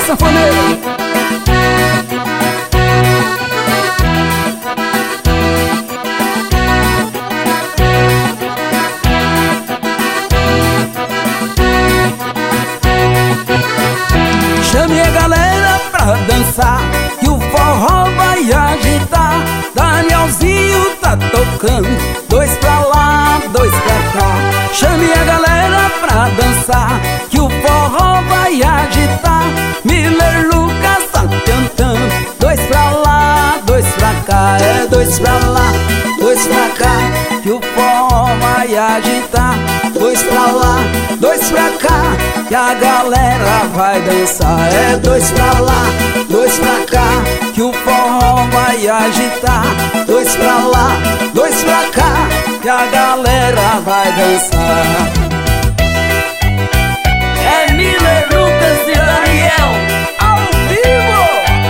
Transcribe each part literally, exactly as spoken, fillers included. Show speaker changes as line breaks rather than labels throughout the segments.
sanfoneiro. Chame a galera pra dançar, que o forró vai agitar. Danielzinho tá tocando, dois pra lá, dois pra cá. Chame a galera pra dançar, que o forró vai agitar. Miller Lucas tá cantando, dois pra lá, dois pra cá. É dois pra lá, dois pra cá, que o forró vai agitar. Dois pra lá, dois pra cá, que a galera vai dançar. É dois pra lá, dois pra cá, que o forró vai agitar. Dois pra lá, dois pra cá, que a galera vai dançar. É Miller Lucas e Daniel ao vivo.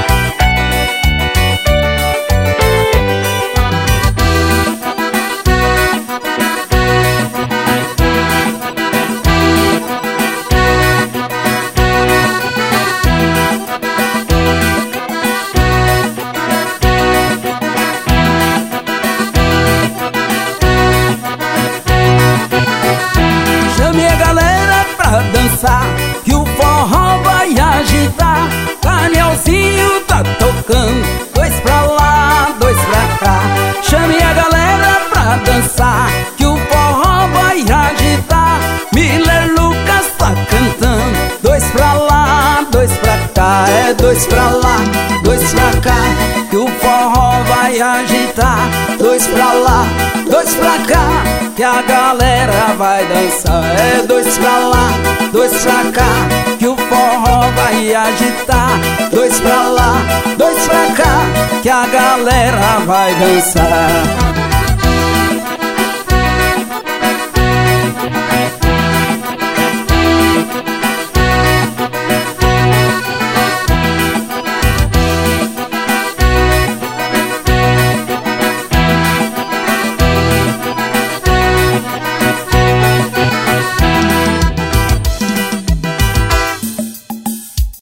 Chame a galera pra dançar, que o forró vai agitar. Danielzinho tá tocando, dois pra lá, dois pra cá. Chame a galera pra dançar, que o forró vai agitar. Miller Lucas tá cantando, dois pra lá, dois pra cá. É dois pra lá, dois pra cá, que o forró vai agitar. Dois pra lá, dois pra cá, que a galera vai dançar. É dois pra lá, dois pra cá, que o forró vai agitar. Dois pra lá, dois pra cá, que a galera vai dançar.